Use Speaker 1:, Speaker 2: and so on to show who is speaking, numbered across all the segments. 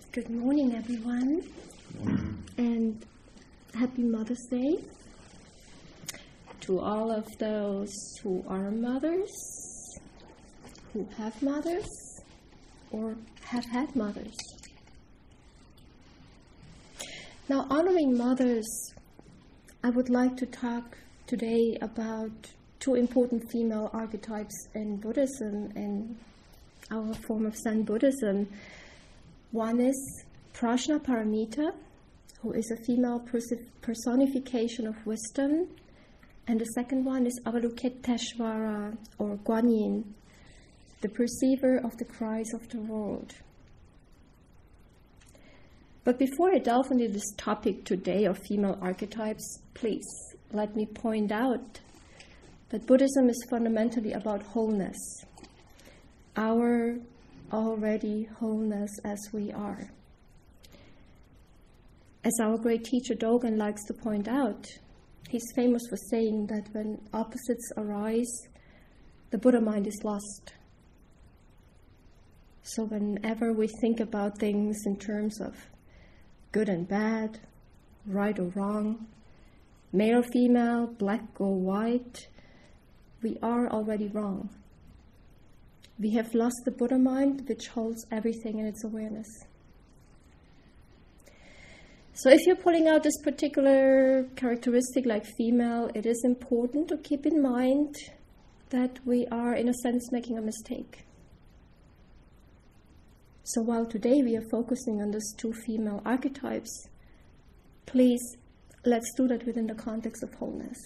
Speaker 1: Good morning, everyone, and happy Mother's Day to all of those who are mothers, who have mothers, or have had mothers. Now, honoring mothers, I would like to talk today about two important female archetypes in Buddhism, in our form of Zen Buddhism. One is Prajnaparamita, who is a female personification of wisdom, and the second one is Avalokiteshvara, or Guan Yin, the perceiver of the cries of the world. But before I delve into this topic today of female archetypes, please let me point out that Buddhism is fundamentally about wholeness, our already wholeness as we are. As our great teacher Dogen likes to point out, he's famous for saying that when opposites arise, the Buddha mind is lost. So whenever we think about things in terms of good and bad, right or wrong, male or female, black or white, we are already wrong. We have lost the Buddha mind, which holds everything in its awareness. So if you're pulling out this particular characteristic like female, it is important to keep in mind that we are, in a sense, making a mistake. So while today we are focusing on these two female archetypes, please, let's do that within the context of wholeness.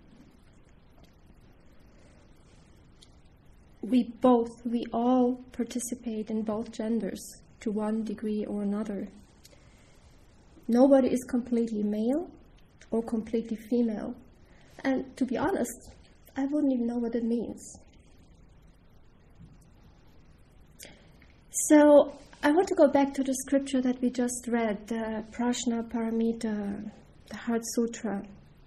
Speaker 1: We all participate in both genders to one degree or another. Nobody is completely male or completely female. And to be honest, I wouldn't even know what it means. So I want to go back to the scripture that we just read, the Prajnaparamita, the Heart Sutra.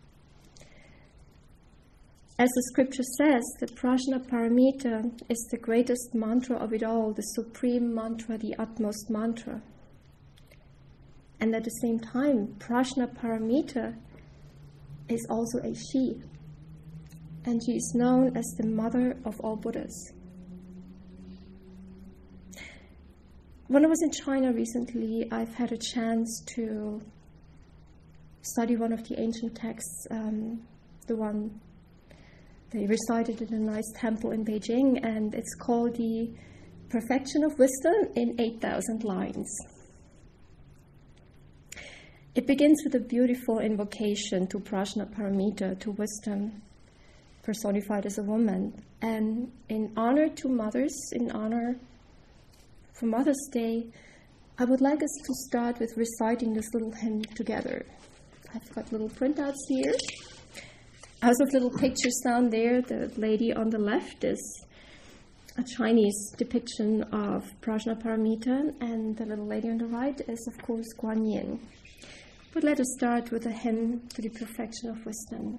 Speaker 1: As the scripture says, the Prajnaparamita is the greatest mantra of it all, the supreme mantra, the utmost mantra. And at the same time, Prajnaparamita is also a she. And she is known as the mother of all Buddhas. When I was in China recently, I've had a chance to study one of the ancient texts, the one they recited in a nice temple in Beijing, and it's called the Perfection of Wisdom in 8,000 lines. It begins with a beautiful invocation to Prajnaparamita, to wisdom, personified as a woman. And in honor to mothers, in honor for Mother's Day, I would like us to start with reciting this little hymn together. I've got little printouts here. Also, little pictures down there. The lady on the left is a Chinese depiction of Prajnaparamita, and the little lady on the right is, of course, Guan Yin. But let us start with a hymn to the perfection of wisdom.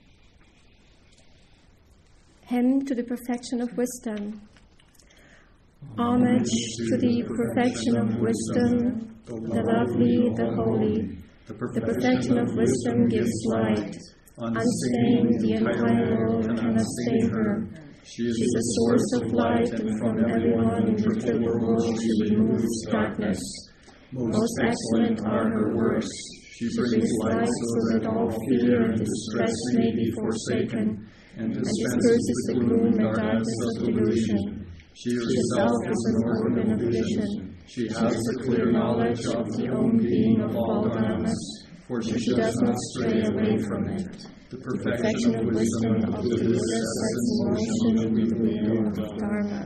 Speaker 1: Hymn to the perfection of wisdom. Homage to the perfection of wisdom, the lovely, the holy. The perfection of wisdom gives light. Unstained, the entire world cannot stain her. She is a source of light, and from everyone in the triple world she removes darkness. Most excellent are her works. She brings light so that all fear and distress may be forsaken, and disperses the gloom and darkness of delusion. She herself is an organ of vision. She has a clear knowledge of the own being of all dharmas, for she does not stray away from it. The perfection of wisdom of the Buddha sets in motion the wheel of Dharma.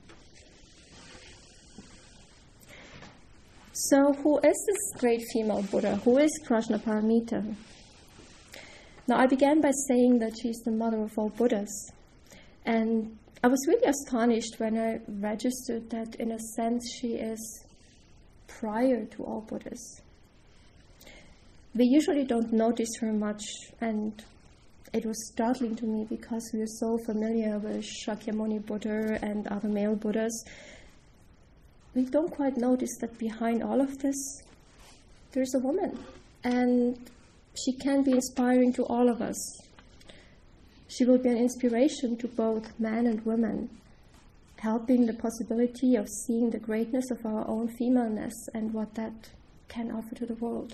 Speaker 1: So who is this great female Buddha? Who is Prajnaparamita? Now, I began by saying that she's the mother of all Buddhas. And I was really astonished when I registered that, in a sense, she is prior to all Buddhas. We usually don't notice her much, and it was startling to me because we are so familiar with Shakyamuni Buddha and other male Buddhas. we don't quite notice that behind all of this, there's a woman. And she can be inspiring to all of us. She will be an inspiration to both men and women, helping the possibility of seeing the greatness of our own femaleness and what that can offer to the world.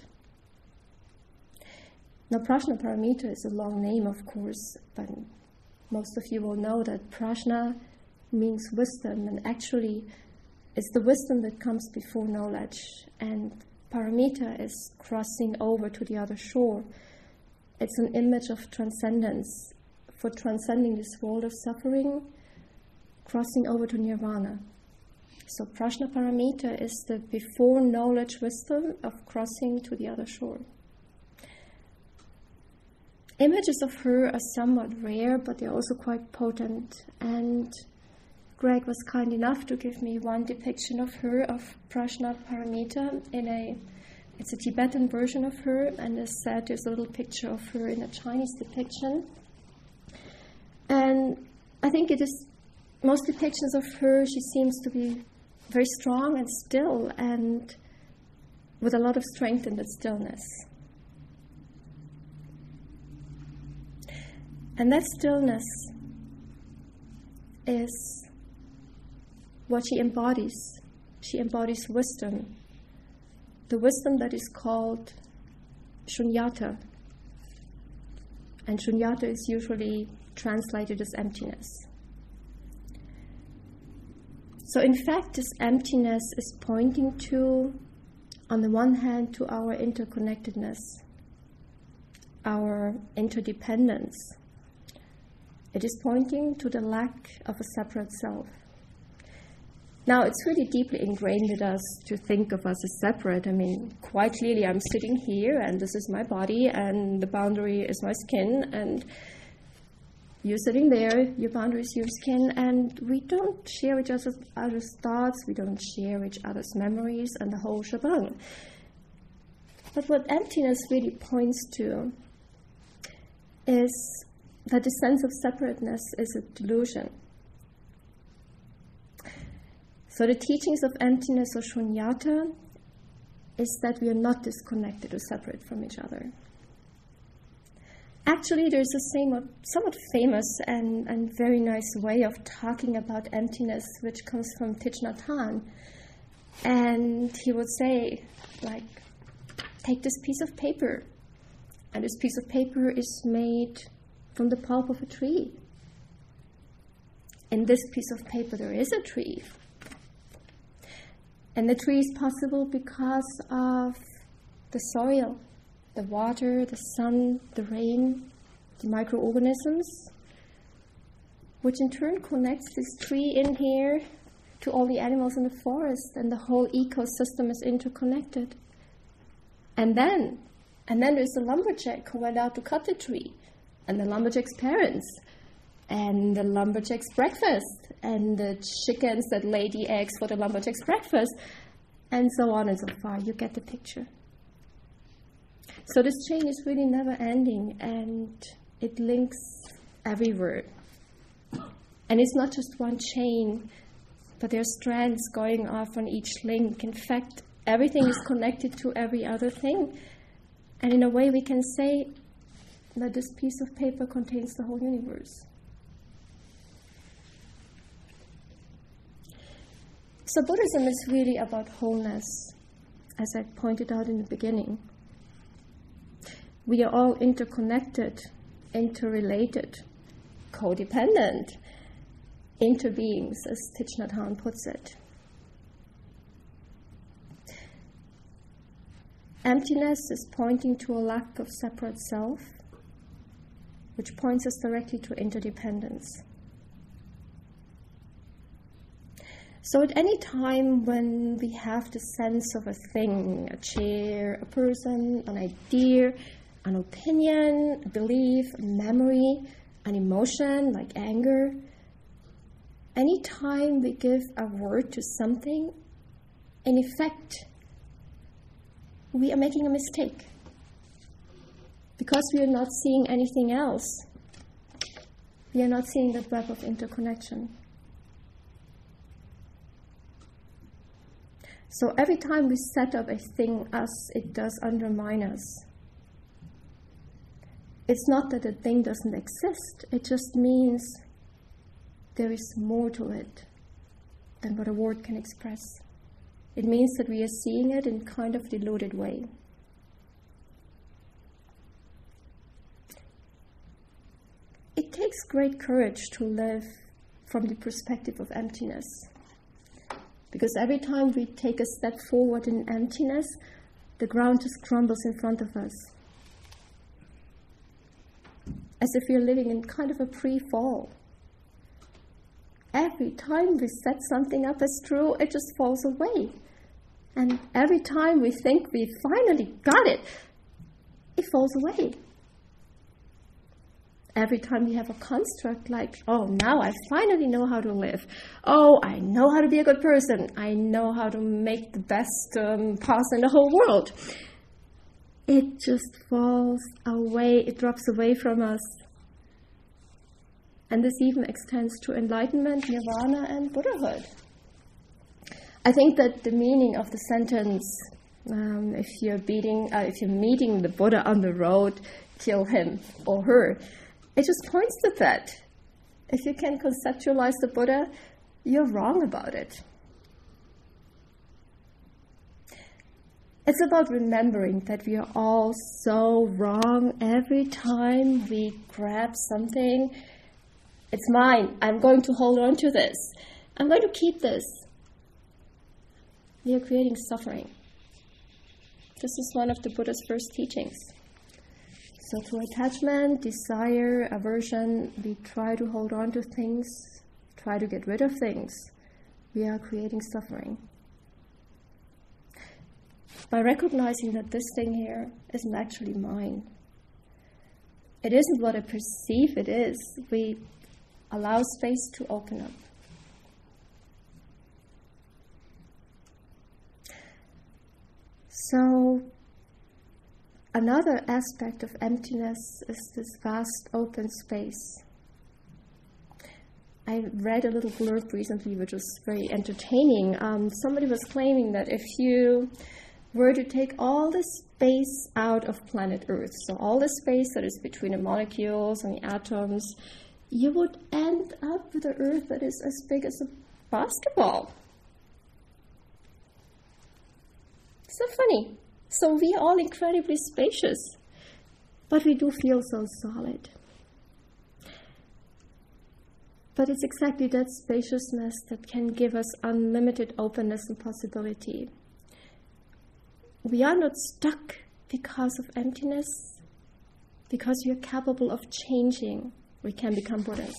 Speaker 1: Now, Prajnaparamita is a long name, of course, but most of you will know that Prajna means wisdom, and actually it's the wisdom that comes before knowledge, and Paramita is crossing over to the other shore. It's an image of transcendence, for transcending this world of suffering, crossing over to nirvana. So Prajnaparamita is the before knowledge wisdom of crossing to the other shore. Images of her are somewhat rare, but they're also quite potent. And Greg was kind enough to give me one depiction of her, of Prajnaparamita, it's a Tibetan version of her, and as said, there's a little picture of her in a Chinese depiction. And I think it is, most depictions of her, she seems to be very strong and still, and with a lot of strength in that stillness. And that stillness is what she embodies. She embodies wisdom, the wisdom that is called shunyata. And shunyata is usually translated as emptiness. So in fact, this emptiness is pointing to, on the one hand, to our interconnectedness, our interdependence. It is pointing to the lack of a separate self. Now, it's really deeply ingrained in us to think of us as separate. I mean, quite clearly, I'm sitting here, and this is my body, and the boundary is my skin, and you're sitting there, your boundary is your skin, and we don't share each other's thoughts, we don't share each other's memories, and the whole shebang. But what emptiness really points to is that the sense of separateness is a delusion. So the teachings of emptiness or shunyata is that we are not disconnected or separate from each other. Actually, there's a somewhat famous and very nice way of talking about emptiness, which comes from Thich Nhat Hanh. And he would say, like, take this piece of paper. And this piece of paper is made from the pulp of a tree. In this piece of paper, there is a tree. And the tree is possible because of the soil, the water, the sun, the rain, the microorganisms, which in turn connects this tree in here to all the animals in the forest, and the whole ecosystem is interconnected. And then there's the lumberjack who went out to cut the tree, and the lumberjack's parents, and the lumberjack's breakfast, and the chickens that lay the eggs for the lumberjack's breakfast, and so on and so far. You get the picture. So this chain is really never ending, and it links everywhere. And it's not just one chain, but there are strands going off on each link. In fact, everything is connected to every other thing. And in a way, we can say that this piece of paper contains the whole universe. So Buddhism is really about wholeness, as I pointed out in the beginning. We are all interconnected, interrelated, codependent, interbeings, as Thich Nhat Hanh puts it. Emptiness is pointing to a lack of separate self, which points us directly to interdependence. So at any time when we have the sense of a thing, a chair, a person, an idea, an opinion, a belief, a memory, an emotion like anger, any time we give a word to something, in effect, we are making a mistake. Because we are not seeing anything else. We are not seeing that web of interconnection. So every time we set up a thing us, it does undermine us. It's not that the thing doesn't exist, it just means there is more to it than what a word can express. It means that we are seeing it in kind of diluted way. It takes great courage to live from the perspective of emptiness. Because every time we take a step forward in emptiness, the ground just crumbles in front of us. As if we're living in kind of a pre-fall. Every time we set something up as true, it just falls away. And every time we think we finally got it, it falls away. Every time we have a construct like, oh, now I finally know how to live. Oh, I know how to be a good person. I know how to make the best pasta in the whole world. It just falls away. It drops away from us. And this even extends to enlightenment, nirvana, and Buddhahood. I think that the meaning of the sentence, if you're meeting the Buddha on the road, kill him or her, it just points to that. If you can conceptualize the Buddha, you're wrong about it. It's about remembering that we are all so wrong every time we grab something. It's mine. I'm going to hold on to this. I'm going to keep this. We are creating suffering. This is one of the Buddha's first teachings. So through attachment, desire, aversion, we try to hold on to things, try to get rid of things. We are creating suffering. By recognizing that this thing here isn't actually mine. It isn't what I perceive it is. We allow space to open up. So, another aspect of emptiness is this vast open space. I read a little blurb recently which was very entertaining. Somebody was claiming that if you were to take all the space out of planet Earth, so all the space that is between the molecules and the atoms, you would end up with an Earth that is as big as a basketball. So funny. So we are all incredibly spacious, but we do feel so solid. But it's exactly that spaciousness that can give us unlimited openness and possibility. We are not stuck because of emptiness, because we are capable of changing. We can become Buddhas.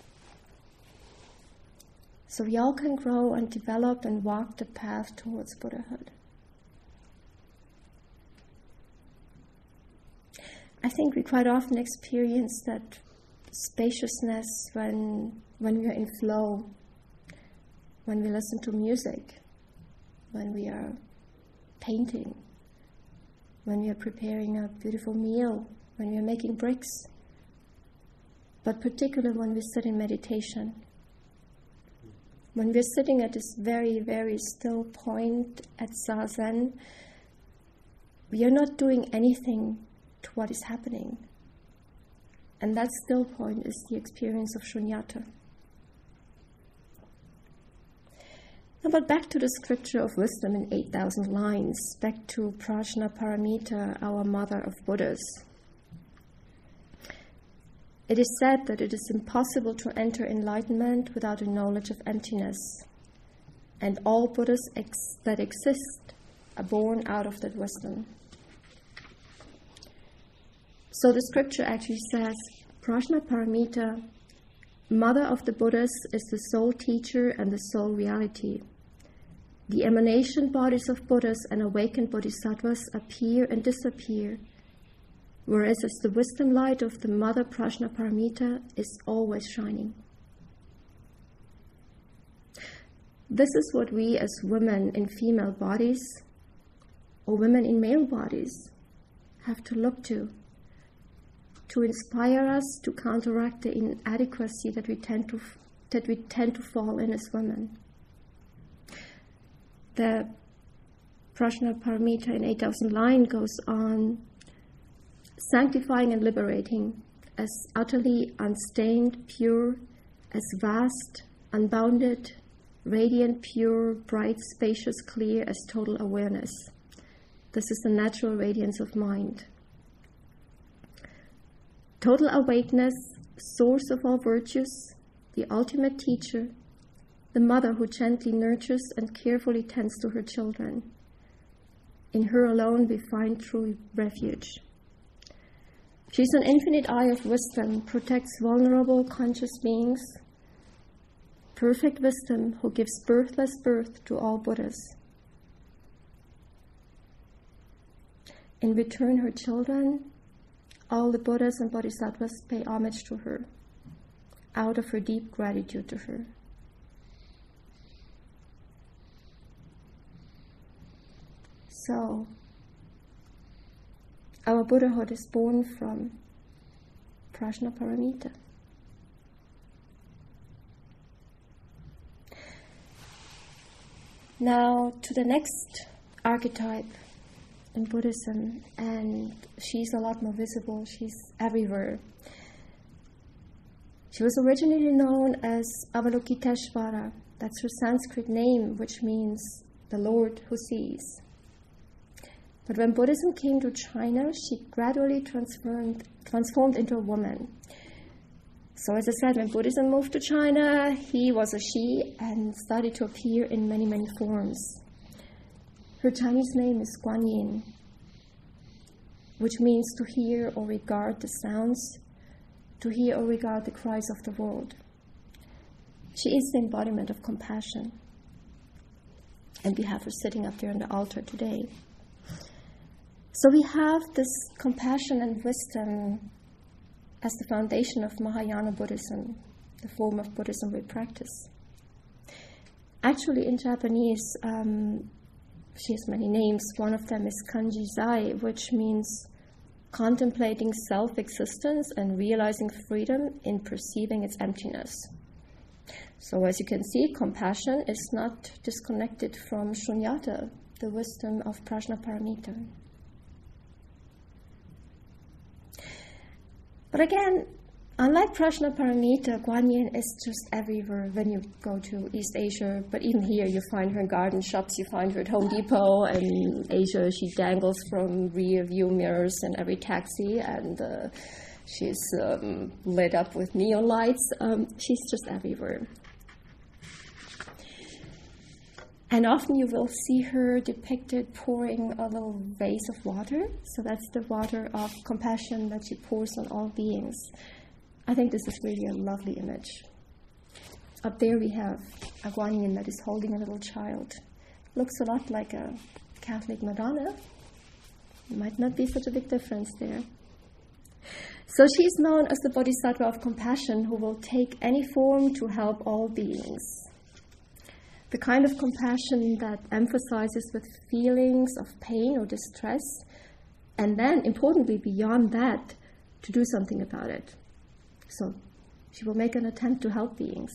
Speaker 1: So we all can grow and develop and walk the path towards Buddhahood. I think we quite often experience that spaciousness when we are in flow, when we listen to music, when we are painting, when we are preparing a beautiful meal, when we are making bricks, but particularly when we sit in meditation. When we're sitting at this very, very still point at Zazen, we are not doing anything to what is happening. And that still point is the experience of shunyata. Now, but back to the scripture of wisdom in 8,000 lines, back to Prajnaparamita, our mother of Buddhas. It is said that it is impossible to enter enlightenment without a knowledge of emptiness, and all Buddhas that exist are born out of that wisdom. So the scripture actually says, Prajnaparamita, mother of the Buddhas, is the sole teacher and the sole reality. The emanation bodies of Buddhas and awakened bodhisattvas appear and disappear, whereas as the wisdom light of the mother Prajnaparamita is always shining. This is what we as women in female bodies, or women in male bodies, have to look to inspire us to counteract the inadequacy that we tend to fall in as women. The Prajnaparamita in 8,000 lines goes on, sanctifying and liberating, as utterly unstained, pure, as vast, unbounded, radiant, pure, bright, spacious, clear as total awareness. This is the natural radiance of mind. Total awakeness, source of all virtues, the ultimate teacher, the mother who gently nurtures and carefully tends to her children. In her alone we find true refuge. She is an infinite eye of wisdom, protects vulnerable conscious beings, perfect wisdom who gives birthless birth to all Buddhas. In return, her children, all the Buddhas and Bodhisattvas, pay homage to her, out of her deep gratitude to her. So, our Buddhahood is born from Prajnaparamita. Now to the next archetype in Buddhism, and she's a lot more visible, she's everywhere. She was originally known as Avalokiteshvara. That's her Sanskrit name, which means the Lord who sees. But when Buddhism came to China, she gradually transformed into a woman. So as I said, when Buddhism moved to China, he was a she and started to appear in many, many forms. Her Chinese name is Guan Yin, which means to hear or regard the sounds, to hear or regard the cries of the world. She is the embodiment of compassion. And we have her sitting up there on the altar today. So we have this compassion and wisdom as the foundation of Mahayana Buddhism, the form of Buddhism we practice. Actually, in Japanese, she has many names. One of them is Kanji Zai, which means contemplating self-existence and realizing freedom in perceiving its emptiness. So as you can see, compassion is not disconnected from Shunyata, the wisdom of Prajnaparamita. But again, unlike Prajnaparamita, Guan Yin is just everywhere when you go to East Asia. But even here, you find her in garden shops, you find her at Home Depot. And in Asia, she dangles from rear view mirrors in every taxi, and she's lit up with neon lights. She's just everywhere. And often you will see her depicted pouring a little vase of water. So that's the water of compassion that she pours on all beings. I think this is really a lovely image. Up there we have a Guan Yin that is holding a little child. Looks a lot like a Catholic Madonna. Might not be such a big difference there. So she's known as the Bodhisattva of compassion who will take any form to help all beings. The kind of compassion that emphasizes with feelings of pain or distress, and then, importantly, beyond that, to do something about it. So she will make an attempt to help beings.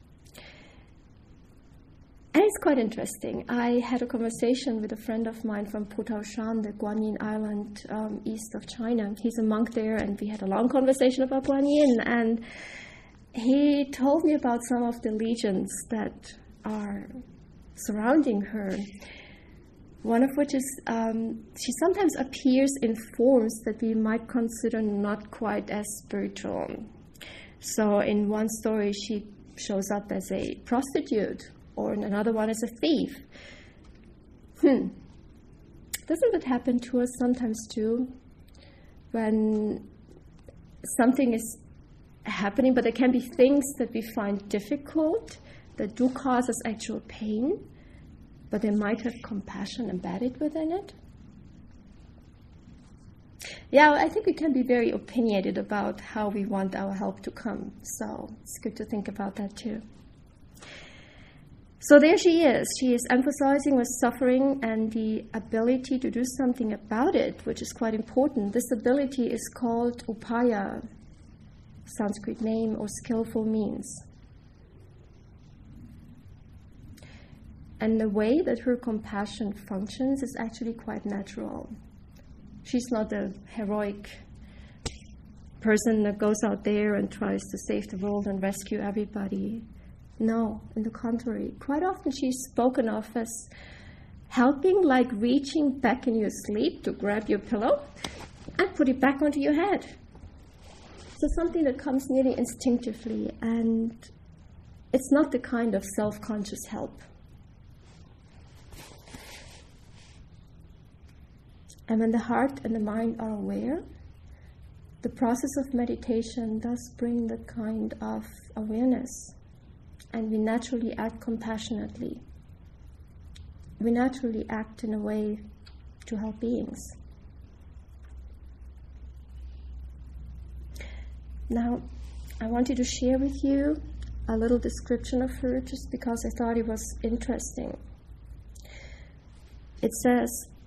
Speaker 1: And it's quite interesting. I had a conversation with a friend of mine from Putaoshan, the Guanyin Island east of China. He's a monk there, and we had a long conversation about Guanyin. And he told me about some of the legends that are surrounding her. One of which is she sometimes appears in forms that we might consider not quite as spiritual. So in one story, she shows up as a prostitute, or in another one as a thief. Doesn't that happen to us sometimes too? When something is happening, but there can be things that we find difficult, that do cause us actual pain, but they might have compassion embedded within it. Yeah, I think we can be very opinionated about how we want our help to come. So it's good to think about that too. So there she is. She is emphasizing with suffering and the ability to do something about it, which is quite important. This ability is called upaya, Sanskrit name, or skillful means. And the way that her compassion functions is actually quite natural. She's not a heroic person that goes out there and tries to save the world and rescue everybody. No, on the contrary. Quite often she's spoken of as helping, like reaching back in your sleep to grab your pillow and put it back onto your head. So something that comes nearly instinctively, and it's not the kind of self-conscious help. And when the heart and the mind are aware, the process of meditation does bring that kind of awareness, and we naturally act compassionately. We naturally act in a way to help beings. Now, I wanted to share with you a little description of her just because I thought it was interesting. It says,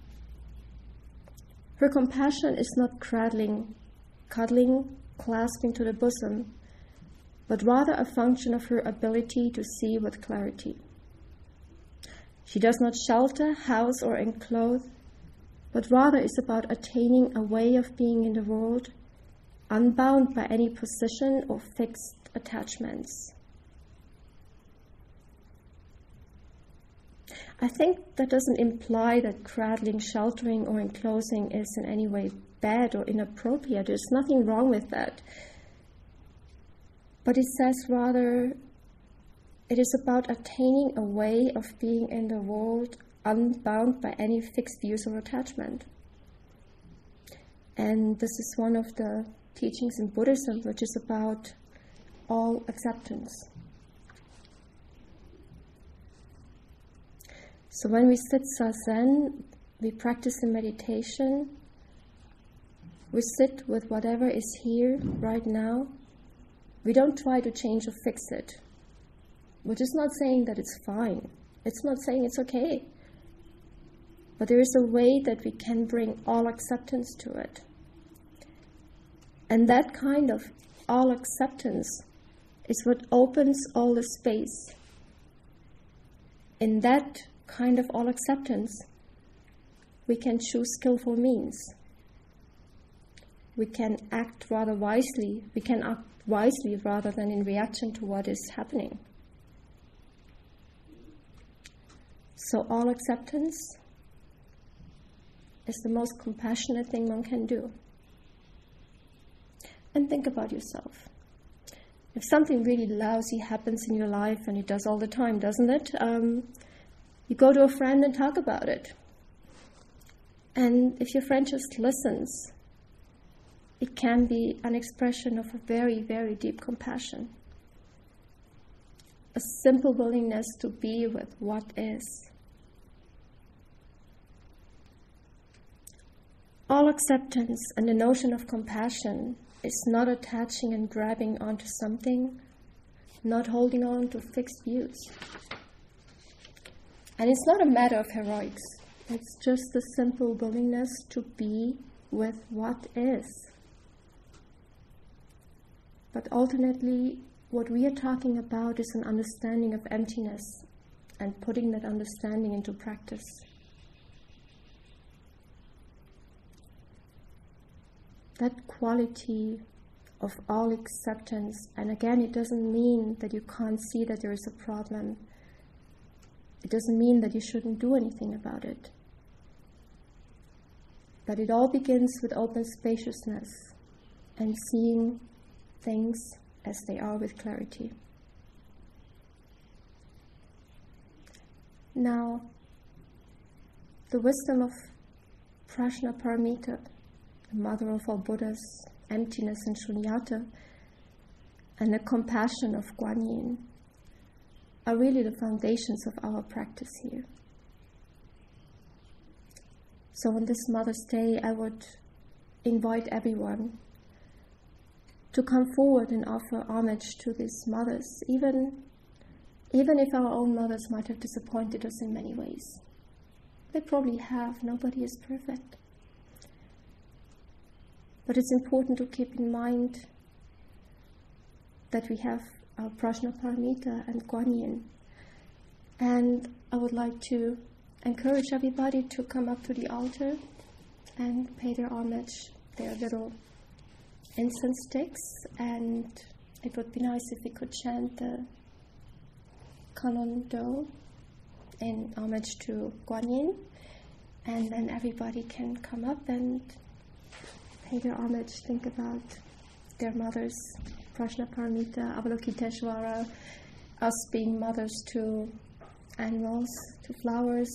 Speaker 1: her compassion is not cuddling, clasping to the bosom, but rather a function of her ability to see with clarity. She does not shelter, house, or enclose, but rather is about attaining a way of being in the world, unbound by any position or fixed attachments. I think that doesn't imply that cradling, sheltering, or enclosing is in any way bad or inappropriate. There's nothing wrong with that. But it says rather, it is about attaining a way of being in the world unbound by any fixed views or attachment. And this is one of the teachings in Buddhism, which is about all acceptance. So when we sit zazen, we practice in meditation, we sit with whatever is here right now. We don't try to change or fix it, which is not saying that it's fine. It's not saying it's okay. But there is a way that we can bring all acceptance to it. And that kind of all acceptance is what opens all the space. In that kind of all acceptance, we can choose skillful means. We can act rather wisely. We can act wisely rather than in reaction to what is happening. So all acceptance is the most compassionate thing one can do. And think about yourself. If something really lousy happens in your life, and it does all the time, doesn't it? You go to a friend and talk about it. And if your friend just listens, it can be an expression of a very, very deep compassion. A simple willingness to be with what is. All acceptance and the notion of compassion is not attaching and grabbing onto something, not holding on to fixed views. And it's not a matter of heroics. It's just a simple willingness to be with what is. But ultimately, what we are talking about is an understanding of emptiness and putting that understanding into practice. That quality of all acceptance, and again, it doesn't mean that you can't see that there is a problem. It doesn't mean that you shouldn't do anything about it. But it all begins with open spaciousness and seeing things as they are with clarity. Now, the wisdom of Prajnaparamita, the mother of all Buddhas, emptiness and shunyata, and the compassion of Guan Yin are really the foundations of our practice here. So on this Mother's Day, I would invite everyone to come forward and offer homage to these mothers, even if our own mothers might have disappointed us in many ways. They probably have. Nobody is perfect. But it's important to keep in mind that we have our Prajnaparamita and Guan Yin. And I would like to encourage everybody to come up to the altar and pay their homage. Their little incense sticks, and it would be nice if we could chant the Canon Do in homage to Guan Yin, and then everybody can come up and pay their homage, think about their mothers, Prajnaparamita, Avalokiteshvara, us being mothers to animals, to flowers,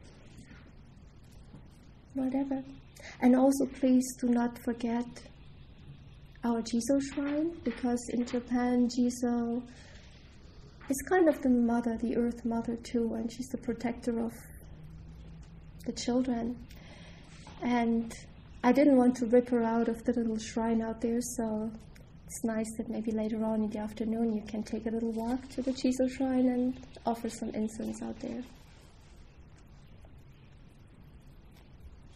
Speaker 1: whatever. And also please do not forget our Jizo shrine, because in Japan, Jizo is kind of the mother, the earth mother too, and she's the protector of the children. And I didn't want to rip her out of the little shrine out there, so it's nice that maybe later on in the afternoon you can take a little walk to the Jizo shrine and offer some incense out there.